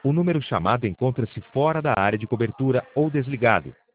O número chamado encontra-se fora da área de cobertura ou desligado.